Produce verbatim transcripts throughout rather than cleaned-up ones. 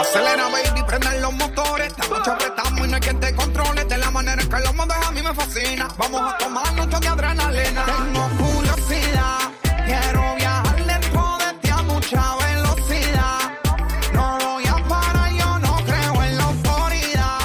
Acelera, baby, prenden los motores. Esta noche apretamos y no hay quien te controle. De la manera en que lo mueves a mí me fascina. Vamos a tomar noche de adrenalina. Tengo curiosidad, quiero viajar dentro de ti a mucha velocidad. No voy a parar, yo no creo en la autoridad.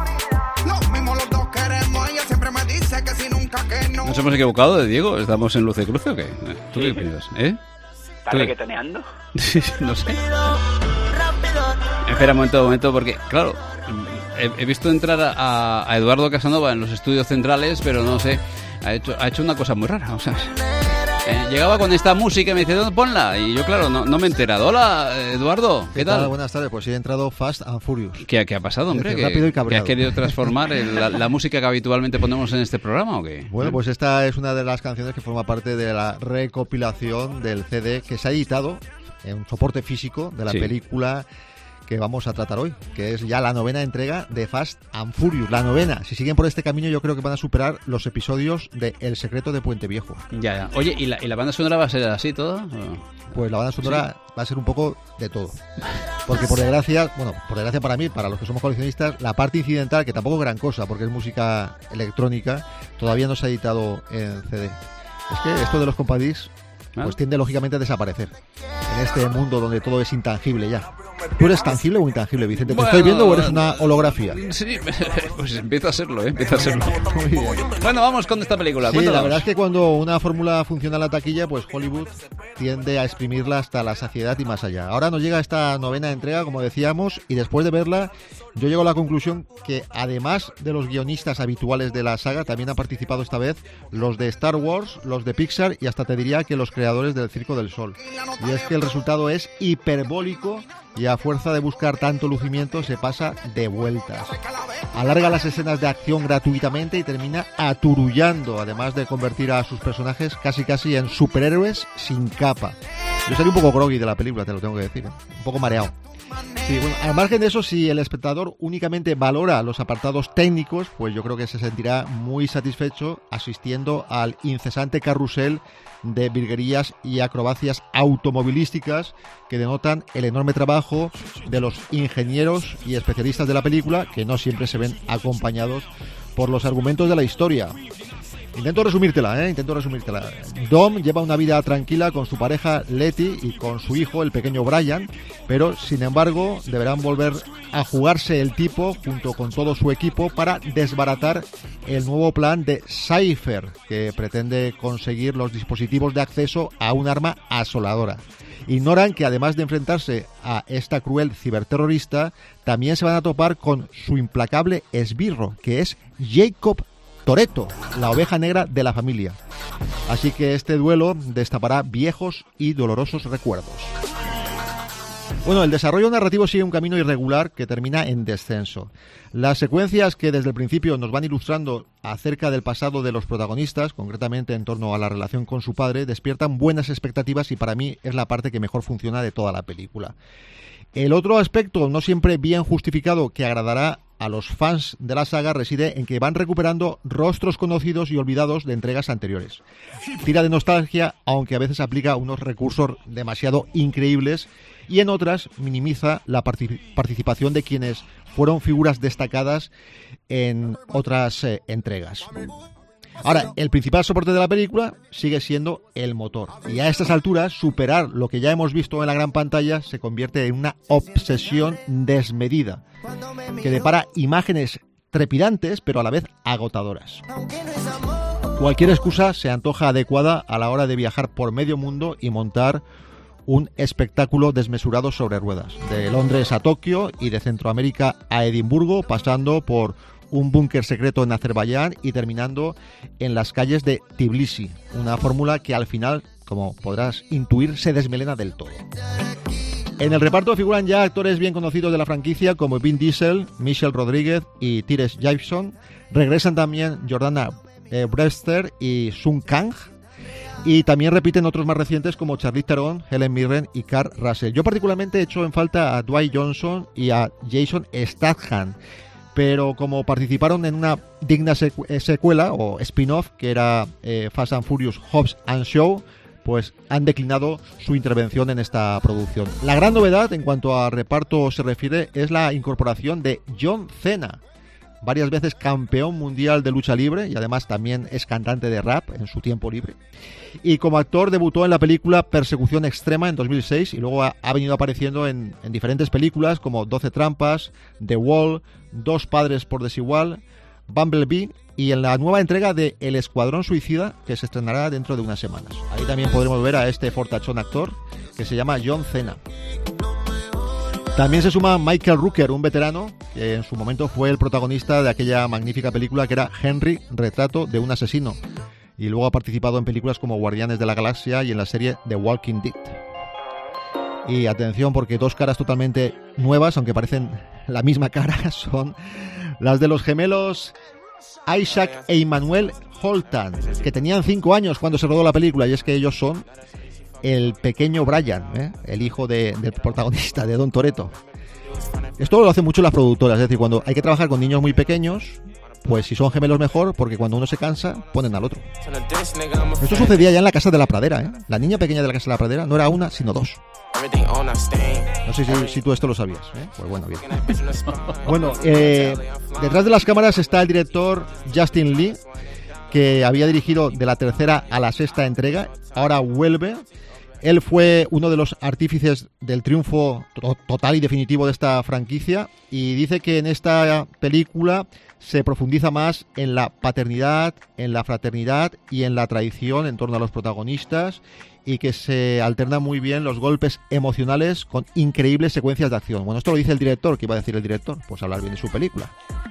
Lo mismo los dos queremos, ella siempre me dice que si nunca que no. ¿Nos hemos equivocado de Diego? ¿Estamos en Luce Cruce o qué? ¿Tú qué piensas? ¿Eh? ¿Estás reguetoneando? No sé. Espera un momento, un momento, porque, claro, he, he visto entrar a, a Eduardo Casanova en los estudios centrales, pero no sé, ha hecho, ha hecho una cosa muy rara, o sea... Eh, llegaba con esta música y me dice, ¿dónde ponla? Y yo, claro, no, no me he enterado. Hola, Eduardo, ¿qué, ¿Qué tal? tal? Buenas tardes, pues he entrado Fast and Furious. ¿Qué, qué ha pasado, hombre? ¿Que, rápido y ¿Que has querido transformar el, la, la música que habitualmente ponemos en este programa o qué? Bueno, pues esta es una de las canciones que forma parte de la recopilación del C D que se ha editado en un soporte físico de la sí. película que vamos a tratar hoy, que es ya la novena entrega de Fast and Furious, la novena. Si siguen por este camino, yo creo que van a superar los episodios de El secreto de Puente Viejo. Ya, ya. Oye, ¿y la, y la banda sonora va a ser así toda? Pues la banda sonora sí. va a ser un poco de todo. Porque por desgracia, bueno, por desgracia para mí, para los que somos coleccionistas, la parte incidental, que tampoco es gran cosa, porque es música electrónica, todavía no se ha editado en C D. Es que esto de los compadís, ¿Ah? pues tiende lógicamente a desaparecer en este mundo donde todo es intangible ya. ¿Tú eres tangible o intangible, Vicente? ¿Te bueno, estoy viendo o eres una holografía? Sí, pues empieza a serlo, ¿eh? Empieza a serlo. Muy bien. Bueno, vamos con esta película. Sí, Cuéntanos. La verdad es que cuando una fórmula funciona en la taquilla, pues Hollywood tiende a exprimirla hasta la saciedad y más allá. Ahora nos llega esta novena entrega, como decíamos, y después de verla, yo llego a la conclusión que además de los guionistas habituales de la saga, también han participado esta vez los de Star Wars, los de Pixar y hasta te diría que los creadores del Circo del Sol. Y es que el resultado es hiperbólico y a fuerza de buscar tanto lucimiento se pasa de vueltas. Alarga las escenas de acción gratuitamente y termina aturullando, además de convertir a sus personajes casi casi en superhéroes sin capa. Yo salí un poco groggy de la película, te lo tengo que decir, ¿eh? Un poco mareado. Sí, bueno, al margen de eso, si el espectador únicamente valora los apartados técnicos, pues yo creo que se sentirá muy satisfecho asistiendo al incesante carrusel de virguerías y acrobacias automovilísticas que denotan el enorme trabajo de los ingenieros y especialistas de la película, que no siempre se ven acompañados por los argumentos de la historia. Intento resumírtela, ¿eh? Intento resumírtela. Dom lleva una vida tranquila con su pareja Letty y con su hijo, el pequeño Brian, pero sin embargo deberán volver a jugarse el tipo junto con todo su equipo para desbaratar el nuevo plan de Cypher, que pretende conseguir los dispositivos de acceso a un arma asoladora. Ignoran que además de enfrentarse a esta cruel ciberterrorista, también se van a topar con su implacable esbirro, que es Jacob Toretto, la oveja negra de la familia. Así que este duelo destapará viejos y dolorosos recuerdos. Bueno, el desarrollo narrativo sigue un camino irregular que termina en descenso. Las secuencias que desde el principio nos van ilustrando acerca del pasado de los protagonistas, concretamente en torno a la relación con su padre, despiertan buenas expectativas y para mí es la parte que mejor funciona de toda la película. El otro aspecto, no siempre bien justificado, que agradará a los fans de la saga reside en que van recuperando rostros conocidos y olvidados de entregas anteriores. Tira de nostalgia, aunque a veces aplica unos recursos demasiado increíbles y en otras minimiza la partic- participación de quienes fueron figuras destacadas en otras eh, entregas. Ahora, el principal soporte de la película sigue siendo el motor. Y a estas alturas, superar lo que ya hemos visto en la gran pantalla se convierte en una obsesión desmedida, que depara imágenes trepidantes, pero a la vez agotadoras. Cualquier excusa se antoja adecuada a la hora de viajar por medio mundo y montar un espectáculo desmesurado sobre ruedas. De Londres a Tokio y de Centroamérica a Edimburgo, pasando por un búnker secreto en Azerbaiyán y terminando en las calles de Tbilisi. Una fórmula que al final, como podrás intuir, se desmelena del todo. En el reparto figuran ya actores bien conocidos de la franquicia como Vin Diesel, Michelle Rodríguez y Tyrese Gibson. Regresan también Jordana eh, Brewster y Sung Kang. Y también repiten otros más recientes como Charlize Theron, Helen Mirren y Kurt Russell. Yo particularmente he hecho en falta a Dwayne Johnson y a Jason Statham, pero como participaron en una digna secu- secuela o spin-off que era eh, Fast and Furious Hobbs and Shaw, pues han declinado su intervención en esta producción. La gran novedad en cuanto a reparto se refiere es la incorporación de John Cena, varias veces campeón mundial de lucha libre y además también es cantante de rap en su tiempo libre. Y como actor debutó en la película Persecución Extrema en dos mil seis y luego ha, ha venido apareciendo en, en diferentes películas como doce trampas, The Wall, Dos padres por desigual, Bumblebee y en la nueva entrega de El Escuadrón Suicida, que se estrenará dentro de unas semanas. Ahí también podremos ver a este fortachón actor que se llama John Cena. También se suma Michael Rooker, un veterano que en su momento fue el protagonista de aquella magnífica película que era Henry, retrato de un asesino, y luego ha participado en películas como Guardianes de la Galaxia y en la serie The Walking Dead. Y atención, porque dos caras totalmente nuevas, aunque parecen la misma cara, son las de los gemelos Isaac e Emmanuel Holtan, que tenían cinco años cuando se rodó la película, y es que ellos son el pequeño Brian, ¿eh? el hijo de, del protagonista, de Don Toretto. Esto lo hacen mucho las productoras, es decir, cuando hay que trabajar con niños muy pequeños, pues si son gemelos mejor, porque cuando uno se cansa, ponen al otro. Esto sucedía ya en la Casa de la Pradera, ¿eh? La niña pequeña de la Casa de la Pradera no era una, sino dos. No sé si, si tú esto lo sabías, ¿eh? Pues bueno, bien. Bueno, eh, detrás de las cámaras está el director Justin Lee, que había dirigido de la tercera a la sexta entrega, ahora vuelve. Él fue uno de los artífices del triunfo to- total y definitivo de esta franquicia y dice que en esta película se profundiza más en la paternidad, en la fraternidad y en la traición en torno a los protagonistas y que se alternan muy bien los golpes emocionales con increíbles secuencias de acción. Bueno, esto lo dice el director. ¿Qué iba a decir el director? Pues hablar bien de su película.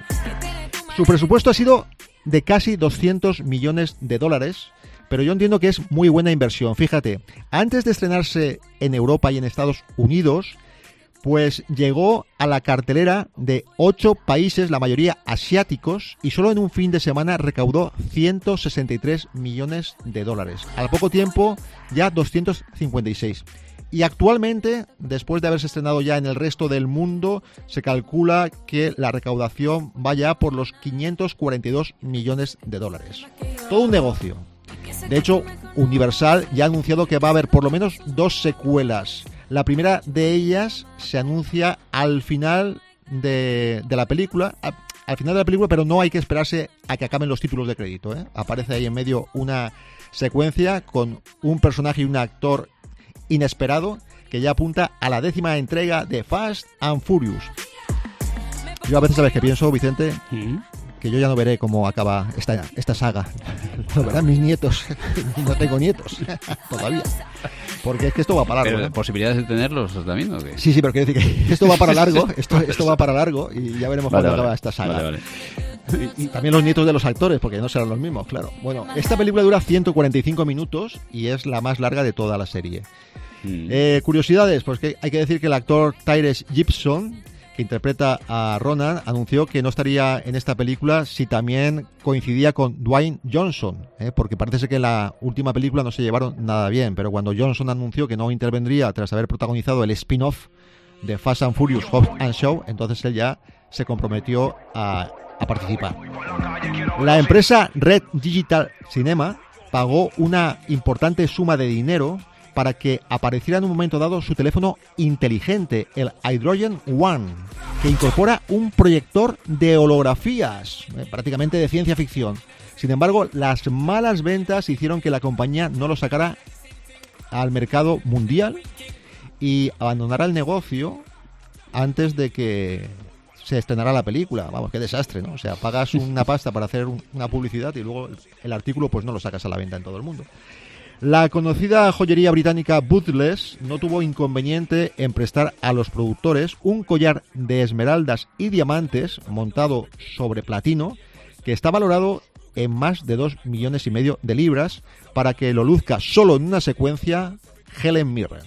Su presupuesto ha sido de casi doscientos millones de dólares, pero yo entiendo que es muy buena inversión. Fíjate, antes de estrenarse en Europa y en Estados Unidos, pues llegó a la cartelera de ocho países, la mayoría asiáticos, y solo en un fin de semana recaudó ciento sesenta y tres millones de dólares. Al poco tiempo, ya doscientos cincuenta y seis. Y actualmente, después de haberse estrenado ya en el resto del mundo, se calcula que la recaudación va ya por los quinientos cuarenta y dos millones de dólares. Todo un negocio. De hecho, Universal ya ha anunciado que va a haber por lo menos dos secuelas. La primera de ellas se anuncia al final de, de la película, a, al final de la película, pero no hay que esperarse a que acaben los títulos de crédito, ¿eh? Aparece ahí en medio una secuencia con un personaje y un actor inesperado que ya apunta a la décima entrega de Fast and Furious. Yo a veces, ¿sabes qué pienso, Vicente? ¿Mm? Que yo ya no veré cómo acaba esta, esta saga. Lo verán mis nietos. No tengo nietos todavía. Porque es que esto va para largo. ¿Pero ¿eh? posibilidades de tenerlos también o qué? Sí, sí, pero quiero decir que esto va para largo. Esto, esto va para largo y ya veremos Vale, cuándo vale. acaba esta saga. Vale, vale. Y, y también los nietos de los actores, porque no serán los mismos, claro. Bueno, esta película dura ciento cuarenta y cinco minutos y es la más larga de toda la serie. Mm. Eh, curiosidades, pues que hay que decir que el actor Tyrese Gibson, que interpreta a Ronan, anunció que no estaría en esta película si también coincidía con Dwayne Johnson, ¿eh? porque parece ser que en la última película no se llevaron nada bien, pero cuando Johnson anunció que no intervendría tras haber protagonizado el spin-off de Fast and Furious Hobbs and Shaw, entonces él ya se comprometió a, a participar. La empresa Red Digital Cinema pagó una importante suma de dinero para que apareciera en un momento dado su teléfono inteligente, el Hydrogen One, que incorpora un proyector de holografías, eh, prácticamente de ciencia ficción. Sin embargo, las malas ventas hicieron que la compañía no lo sacara al mercado mundial y abandonara el negocio antes de que se estrenara la película. Vamos, qué desastre, ¿no? O sea, pagas una pasta para hacer un, una publicidad y luego el artículo pues no lo sacas a la venta en todo el mundo. La conocida joyería británica Bootless no tuvo inconveniente en prestar a los productores un collar de esmeraldas y diamantes montado sobre platino que está valorado en más de dos millones y medio de libras para que lo luzca solo en una secuencia Helen Mirren.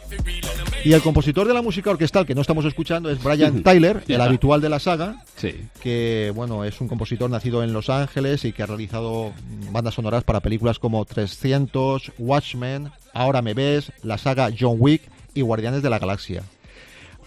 Y el compositor de la música orquestal que no estamos escuchando es Brian Tyler, el habitual de la saga, Sí. que bueno, es un compositor nacido en Los Ángeles y que ha realizado bandas sonoras para películas como trescientos, Watchmen, Ahora me ves, la saga John Wick y Guardianes de la Galaxia.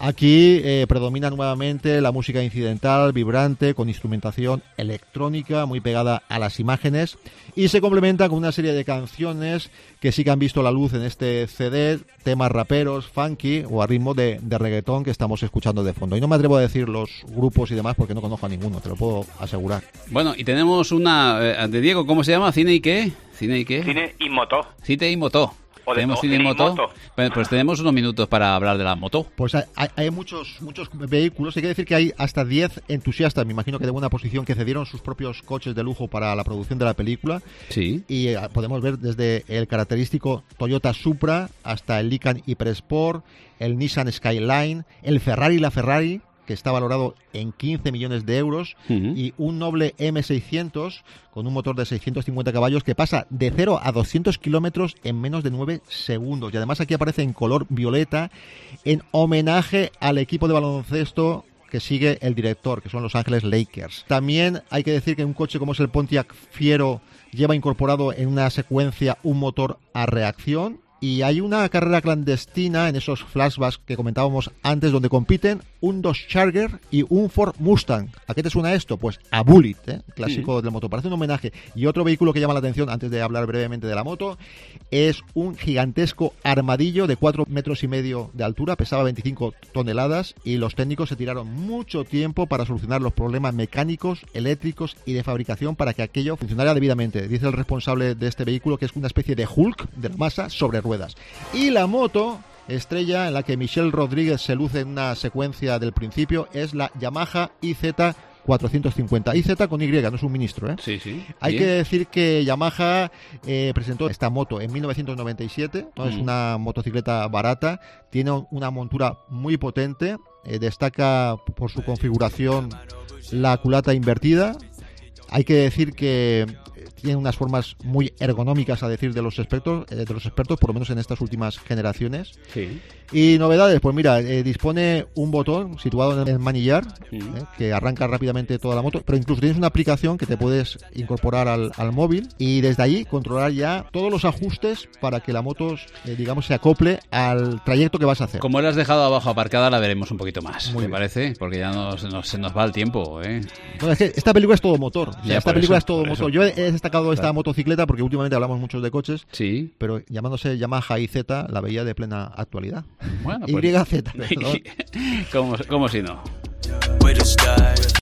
Aquí eh, predomina nuevamente la música incidental, vibrante, con instrumentación electrónica, muy pegada a las imágenes, y se complementa con una serie de canciones que sí que han visto la luz en este C D, temas raperos, funky o a ritmo de, de reggaetón que estamos escuchando de fondo. Y no me atrevo a decir los grupos y demás porque no conozco a ninguno, te lo puedo asegurar. Bueno, y tenemos una eh, de Diego, ¿cómo se llama? ¿Cine y qué? ¿Cine y qué? Cine y moto. Cine y moto. O de, tenemos o cine y cine y moto. moto. Pues, pues tenemos unos minutos para hablar de la moto. Pues hay, hay muchos muchos vehículos. Hay que decir que hay hasta diez entusiastas, me imagino que de buena posición, que cedieron sus propios coches de lujo para la producción de la película. Sí. Y eh, podemos ver desde el característico Toyota Supra hasta el Lykan HyperSport, el Nissan Skyline, el Ferrari la Ferrari, que está valorado en quince millones de euros, uh-huh. y un noble M seiscientos con un motor de seiscientos cincuenta caballos que pasa de cero a doscientos kilómetros en menos de nueve segundos. Y además aquí aparece en color violeta en homenaje al equipo de baloncesto que sigue el director, que son Los Ángeles Lakers. También hay que decir que un coche como es el Pontiac Fiero lleva incorporado en una secuencia un motor a reacción. Y hay una carrera clandestina en esos flashbacks que comentábamos antes, donde compiten un Dodge Charger y un Ford Mustang. ¿A qué te suena esto? Pues a Bullitt, ¿eh? Clásico sí. del moto. Parece un homenaje. Y otro vehículo que llama la atención, antes de hablar brevemente de la moto, es un gigantesco armadillo de cuatro metros y medio de altura, pesaba veinticinco toneladas, y los técnicos se tiraron mucho tiempo para solucionar los problemas mecánicos, eléctricos y de fabricación para que aquello funcionara debidamente. Dice el responsable de este vehículo que es una especie de Hulk de la masa sobre ruedas. Y la moto estrella en la que Michelle Rodríguez se luce en una secuencia del principio es la Yamaha I Z cuatrocientos cincuenta. I Z con Y, no es un ministro, ¿eh? Sí, sí. Hay bien. que decir que Yamaha eh, presentó esta moto en mil novecientos noventa y siete, ¿no? Mm. Es una motocicleta barata, tiene una montura muy potente, eh, destaca por su configuración la culata invertida. Hay que decir que tiene unas formas muy ergonómicas, a decir de los expertos, eh, de los expertos, por lo menos en estas últimas generaciones. Sí. Y novedades, pues mira, eh, dispone un botón situado en el manillar, sí. eh, que arranca rápidamente toda la moto, pero incluso tienes una aplicación que te puedes incorporar al, al móvil y desde ahí controlar ya todos los ajustes para que la moto, eh, digamos, se acople al trayecto que vas a hacer. Como la has dejado abajo aparcada, la veremos un poquito más, Muy ¿te bien. parece? Porque ya nos, nos, se nos va el tiempo, ¿eh? Bueno, es que esta película es todo motor. O sea, Ya, esta por película eso, es todo por motor. eso. Yo he, he destacado esta Claro. motocicleta porque últimamente hablamos mucho de coches, Sí. pero llamándose Yamaha I Z la veía de plena actualidad. Bueno, pues... Y Z, perdón. ¿Cómo, cómo si no?